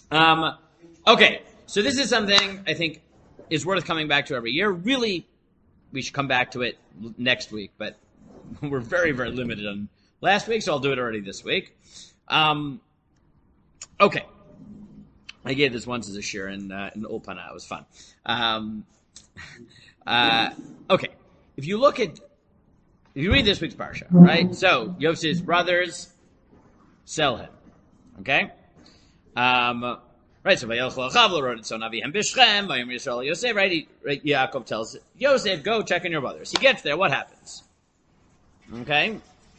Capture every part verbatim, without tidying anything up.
Um, okay, so this is something I think is worth coming back to every year. Really, we should come back to it next week, but we're very, very limited on last week, so I'll do it already this week. Um, okay. I gave this once as a shir in, uh, in Ulpana. It was fun. Um, uh, okay. If you look at, if you read this week's parsha, right? So, Yosef's brothers sell him. Okay? Um, right, so Vayelch L'Chav wrote it, so Navihem B'Shchem, Vayom Yisrael Yosef, right? He, right? Yaakov tells Yosef, go check on your brothers. He gets there, what happens? Okay?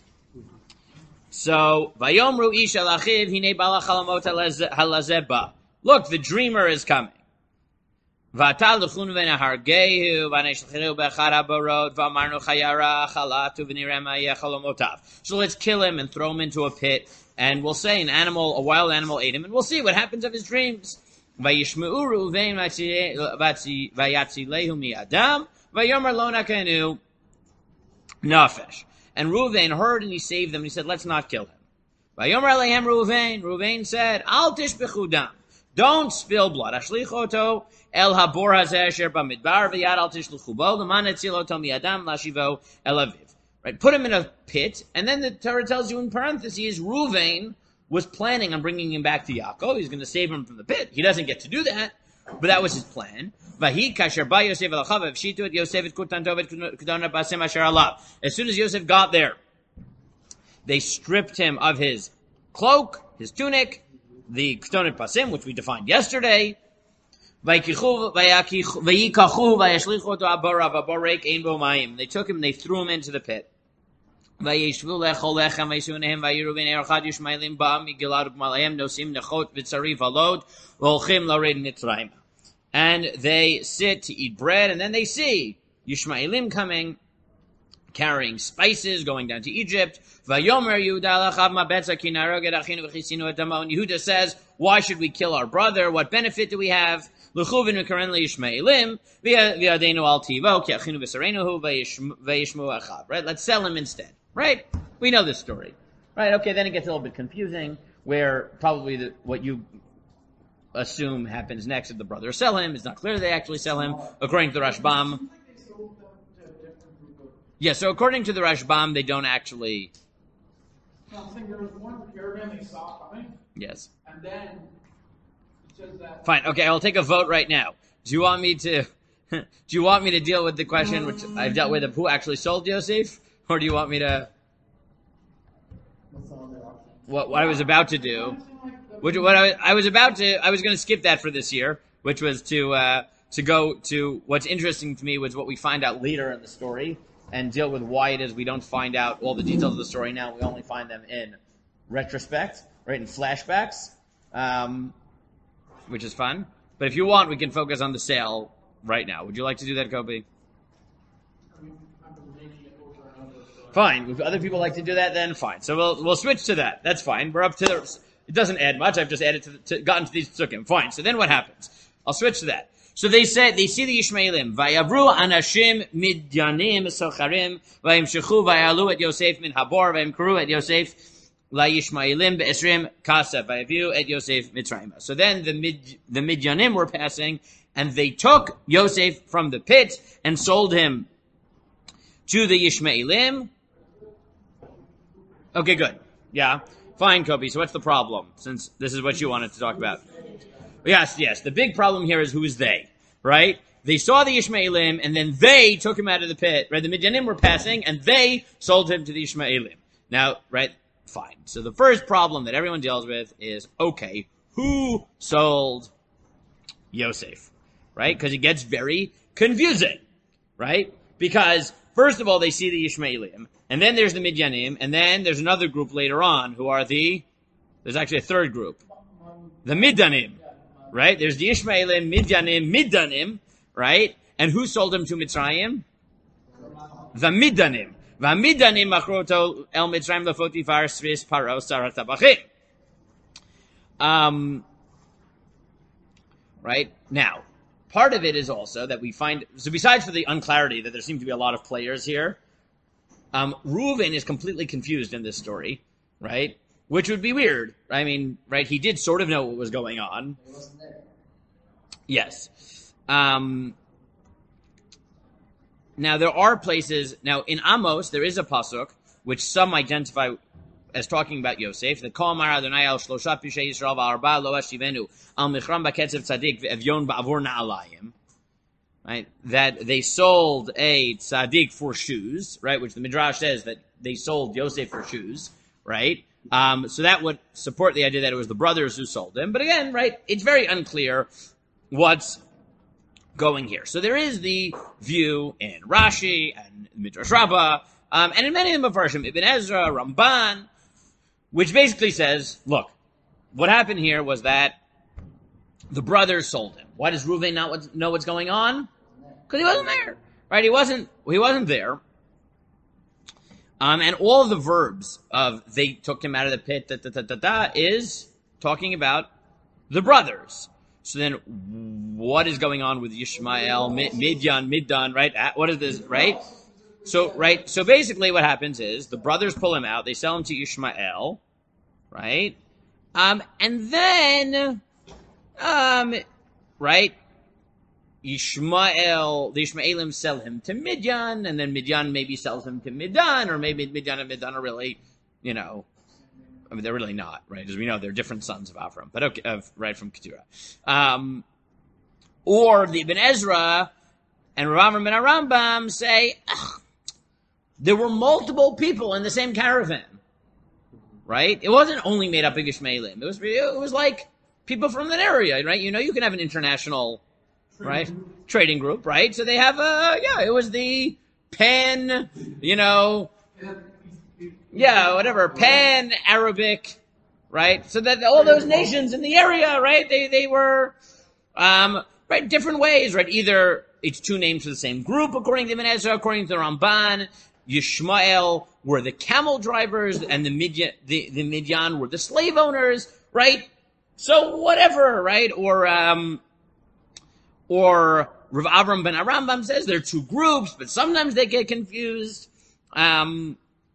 So, Vayomru Ish El Achiv, Hine Bala Chalamot Halazeba. Look, the dreamer is coming. V'atal l'chun v'nehargehu, v'neshlechiru b'echad haborot, v'amarnu chayara chalatu v'nirem ha'yeh chalomotav. So let's kill him and throw him into a pit, and we'll say an animal, a wild animal ate him, and we'll see what happens of his dreams. V'yishmeu Reuven v'yatzilehu mi'adam, v'yomer lo nakenu nafesh. And Reuven heard and he saved them, and he said, let's not kill him. V'yomer alehem Reuven, Reuven said, al tishbechu dam. Don't spill blood. Ashlichoto el habor hazeh asher bamidbar v'yad al tishluchu bo l'man etziloto mi'adam lashivo el aviv. Right? Put him in a pit, and then the Torah tells you in parentheses, Reuven was planning on bringing him back to Yaakov. He's going to save him from the pit. He doesn't get to do that, but that was his plan. Vahi kasher ba Yosef el chav v'shitu et Yosef et kutanto et kudona basem asher alav. As soon as Yosef got there, they stripped him of his cloak, his tunic, the Ketonet Pasim, which we defined yesterday. They took him and they threw him into the pit. And they sit to eat bread, and then they see Yishmaelim coming, carrying spices, going down to Egypt. And Yehuda says, why should we kill our brother? What benefit do we have? Right? Let's sell him instead. Right? We know this story. Right? Okay, then it gets a little bit confusing, where probably the, what you assume happens next is the brothers sell him. It's not clear they actually sell him, according to the Rashbam. Yeah, so according to the Rashbam, they don't actually... No, I'm saying there was one caravan they saw coming. Yes. And then it says that... Fine, okay, I'll take a vote right now. Do you want me to... do you want me to deal with the question which I've dealt with of who actually sold Yosef? Or do you want me to... What, what I was about to do... Which, what I, I was about to... I was going to skip that for this year, which was to uh, to go to... What's interesting to me was what we find out later in the story, and deal with why it is we don't find out all the details of the story now. We only find them in retrospect, right, in flashbacks, um, which is fun. But if you want, we can focus on the sale right now. Would you like to do that, Kobe? Fine. If other people like to do that, then fine. So we'll we'll switch to that. That's fine. We're up to the... It doesn't add much. I've just added to, the, to gotten to these psukim. Fine. So then what happens? I'll switch to that. So they said, they see the Yishmaelim. Vayavru anashim midyanim socharim vayimshechu vayalu et Yosef min habor vayimkuru et Yosef la Yishmaelim be'esrim kasev vayavu et Yosef mitzrayim. So then the mid the midyanim were passing, and they took Yosef from the pit and sold him to the Yishmaelim. Okay, good. Yeah. Fine, Kobe. So what's the problem? Since this is what you wanted to talk about. Yes, yes. The big problem here is who is they, right? They saw the Yishmaelim, and then they took him out of the pit, right? The Midyanim were passing, and they sold him to the Yishmaelim. Now, right? Fine. So the first problem that everyone deals with is, okay, who sold Yosef, right? Because it gets very confusing, right? Because, first of all, they see the Yishmaelim, and then there's the Midyanim, and then there's another group later on who are the, there's actually a third group, the Midyanim. Right? There's the Ishmaelim, Midyanim, Midyanim, right? And who sold him to Mitzrayim? The Midyanim. The Midyanim machroto el Mitzrayim lefotifar svis paro sarat tabachim. Um, right? Now, part of it is also that we find, so besides for the unclarity that there seem to be a lot of players here, um, Reuven is completely confused in this story, right? which would be weird. I mean, right? He did sort of know what was going on. He wasn't there. Yes. Um, now, there are places... Now, in Amos, there is a pasuk, which some identify as talking about Yosef. The Kol Amar Adonai al Shlosha Pishei Yisrael v'arba lo ashivenu al michram b'ketzev tzadik v'evyon ba'avor na'alayim. Right? That they sold a tzaddik for shoes, right? Which the Midrash says that they sold Yosef for shoes, right? Um, so that would support the idea that it was the brothers who sold him. But again, right, it's very unclear what's going here. So there is the view in Rashi and Midrash Rabbah, um, and in many of the Mefarshim, Ibn Ezra, Ramban, which basically says, look, what happened here was that the brothers sold him. Why does Reuven not know what's going on? Because he wasn't there, right? He wasn't. He wasn't there. Um, and all of the verbs of they took him out of the pit, da, da, da, da, da, is talking about the brothers. So then, what is going on with Yishmael, Midyan, Middan, right? What is this, right? So, right. So basically, what happens is the brothers pull him out. They sell him to Yishmael, right? Um, and then, um, right. Yishmael, the Ishmaelim sell him to Midyan, and then Midyan maybe sells him to Middan, or maybe Midyan and Middan are really, you know, I mean, they're really not, right? As we know, they're different sons of Avram, but okay, of, right, from Keturah. Um, or the Ibn Ezra and Rav Avram ben Arambam say, ugh, there were multiple people in the same caravan, right? It wasn't only made up of Ishmaelim. It was, it was like people from that area, right? You know, you can have an international, right, trading group, right? So they have a, yeah, it was the Pan, you know, yeah, whatever, Pan-Arabic, right? So that all those nations in the area, right, they, they were, um, right, different ways, right? Either it's two names for the same group, according to Ibn Ezra, according to the Ramban. Yishmael were the camel drivers, and the Midyan, the, the Midyan were the slave owners, right? So whatever, right? Or, um, or Rav Avram ben Arambam says there are two groups, but sometimes they get confused. Um,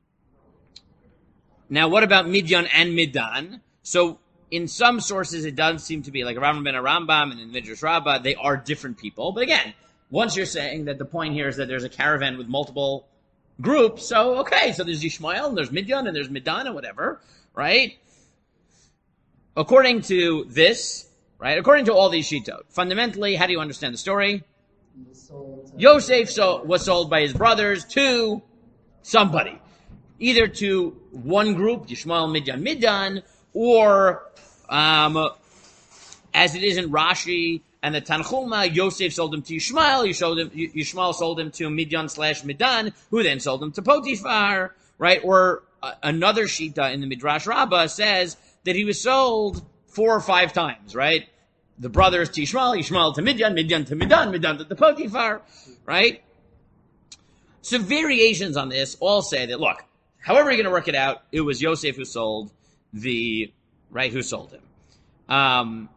now, what about Midyan and Middan? So, in some sources, it does seem to be like Rav Avram ben Arambam and in Midrash Rabbah, they are different people. But again, once you're saying that the point here is that there's a caravan with multiple groups, so okay, so there's Yishmael and there's Midyan and there's Middan and whatever, right? According to this, right, according to all these shitot, fundamentally, how do you understand the story? Yosef so, was sold by his brothers to somebody. Either to one group, Yishmael, Midyan, Middan, or, um, as it is in Rashi and the Tanchuma, Yosef sold him to Yishmael, Yishmael sold him to Midyan slash Middan, who then sold him to Potiphar, right? Or uh, another shita in the Midrash Rabbah says that he was sold four or five times, right? The brothers to Yishmael, Yishmael to Midyan, Midyan to Middan, Middan to the Potiphar, right? So variations on this all say that, look, however you're going to work it out, it was Yosef who sold the, right, who sold him. Um,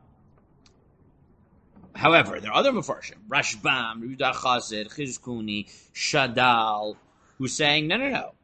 however, there are other Mefarshim, Rashbam, Yehuda Chazed, Chizkuni, Shadal, who's saying, no, no, no.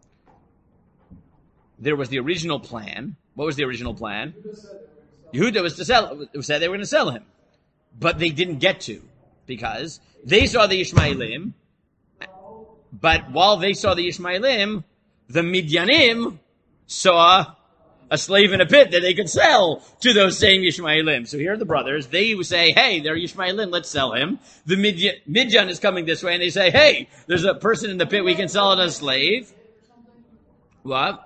There was the original plan. What was the original plan? Yehuda was to sell, said they were going to sell him. But they didn't get to, because they saw the Ishmaelim, but while they saw the Ishmaelim, the Midyanim saw a slave in a pit that they could sell to those same Yishmaelim. So here are the brothers. They say, hey, they're Yishmaelim, let's sell him. The Midyan, Midyan is coming this way, and they say, hey, there's a person in the pit, we can sell it as a slave. What?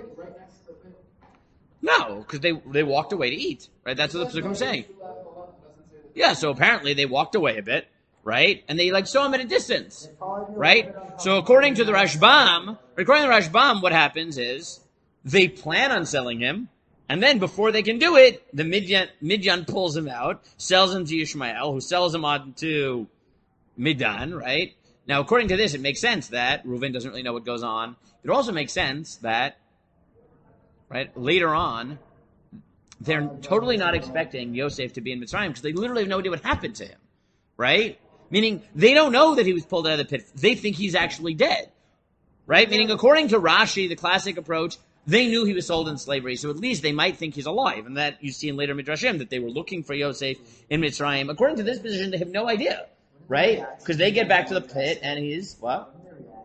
No, because they they walked away to eat, right? That's what the Psukim say. Yeah, so apparently they walked away a bit, right? And they like saw him at a distance, right? So according to the Rashbam, according to the Rashbam, what happens is they plan on selling him, and then before they can do it, the Midyan, Midyan pulls him out, sells him to Yishmael, who sells him on to Middan, right? Now, according to this, it makes sense that Reuven doesn't really know what goes on. It also makes sense that, right, later on, they're totally not expecting Yosef to be in Mitzrayim because they literally have no idea what happened to him, right? Meaning, they don't know that he was pulled out of the pit. They think he's actually dead, right? Meaning, according to Rashi, the classic approach, they knew he was sold in slavery, so at least they might think he's alive. And that you see in later Midrashim, that they were looking for Yosef in Mitzrayim. According to this position, they have no idea, right? Because they get back to the pit, and he's, what?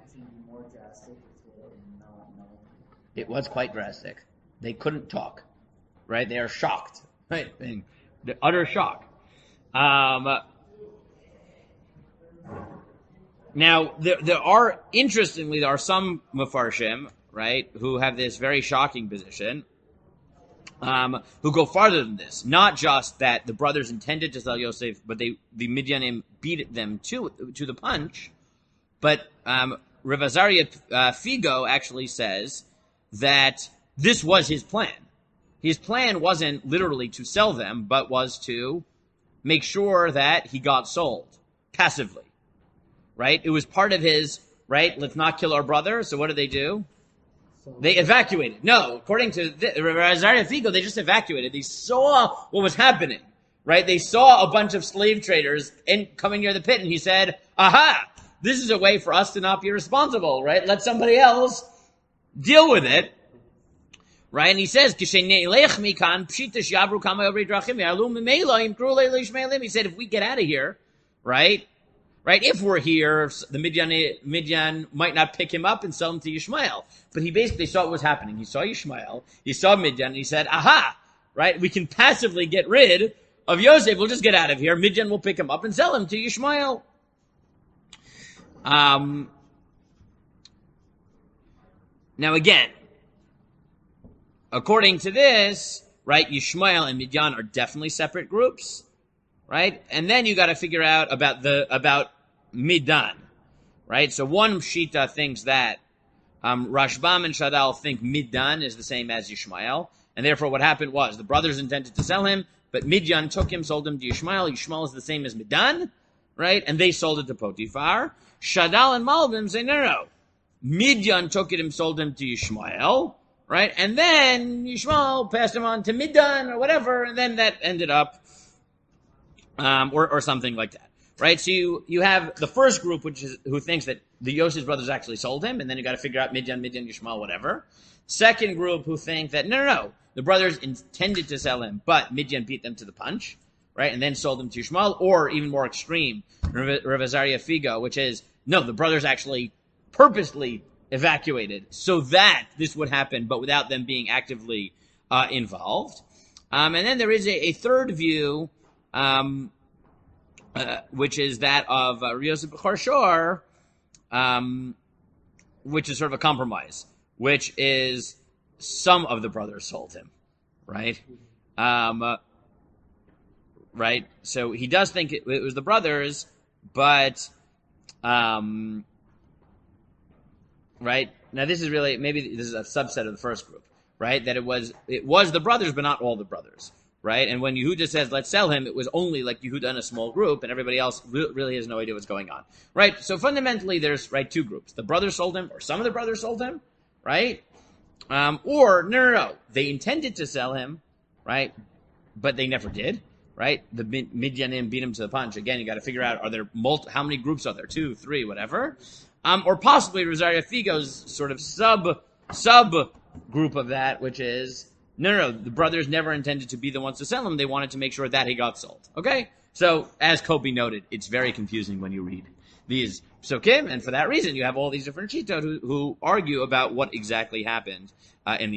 It was quite drastic. They couldn't talk, right? They are shocked, right? The utter shock. Um, now, there, there are, interestingly, there are some Mefarshim, right, who have this very shocking position, um, who go farther than this. Not just that the brothers intended to sell Yosef, but they, the Midyanim beat them to, to the punch, but um, Rav Azariah uh, Figo actually says that this was his plan. His plan wasn't literally to sell them, but was to make sure that he got sold passively, right? It was part of his, right, let's not kill our brother. So what did they do? They evacuated. No, according to Azariah Figo, they just evacuated. They saw what was happening, right? They saw a bunch of slave traders in, coming near the pit, and he said, aha, this is a way for us to not be responsible, right? Let somebody else deal with it. Right, and he says, he said, if we get out of here, right, right, if we're here, the Midian, Midian might not pick him up and sell him to Yishmael. But he basically saw what was happening. He saw Yishmael, he saw Midian, and he said, aha, right, we can passively get rid of Yosef, we'll just get out of here, Midian will pick him up and sell him to Yishmael. Um, now again, according to this, right, Yishmael and Midian are definitely separate groups, right? And then you got to figure out about the about Midan, right? So one Shita thinks that um, Rashbam and Shadal think Midan is the same as Yishmael, and therefore what happened was the brothers intended to sell him, but Midian took him, sold him to Yishmael. Yishmael is the same as Midan, right? And they sold it to Potiphar. Shadal and Malbim say, no, no, no. Midian took it and sold him to Yishmael, right? And then Yishmael passed him on to Midan or whatever, and then that ended up, um, or, or something like that, right? So you, you have the first group, which is, who thinks that the Yosef brothers actually sold him, and then you got to figure out Midian, Midian, Yishmael, whatever. Second group who think that, no, no, no, the brothers intended to sell him, but Midian beat them to the punch, right? And then sold him to Yishmael, or even more extreme, Rav Azariah Figo, which is, no, the brothers actually purposely evacuated so that this would happen, but without them being actively uh, involved. Um, and then there is a, a third view, um, uh, which is that of uh, Yosef B'chor Shor, um, which is sort of a compromise, which is some of the brothers sold him, right? Um, uh, right? So he does think it, it was the brothers, but um, right? Now this is really, maybe this is a subset of the first group, right? That it was, it was the brothers, but not all the brothers, right? And when Yehuda says, let's sell him, it was only like Yehuda and a small group, and everybody else re- really has no idea what's going on, right? So fundamentally, there's, right, two groups. The brothers sold him, or some of the brothers sold him, right? Um, or, no, no, no, they intended to sell him, right? But they never did, right? The Midyanim beat him to the punch. Again, you got to figure out, are there multi, how many groups are there? Two, three, whatever. Um, or possibly Rosario Figo's sort of sub, sub group of that, which is, no, no, no, the brothers never intended to be the ones to sell him. They wanted to make sure that he got sold. Okay? So, as Kobe noted, it's very confusing when you read these psukim, and for that reason, you have all these different shitot who, who argue about what exactly happened uh, in the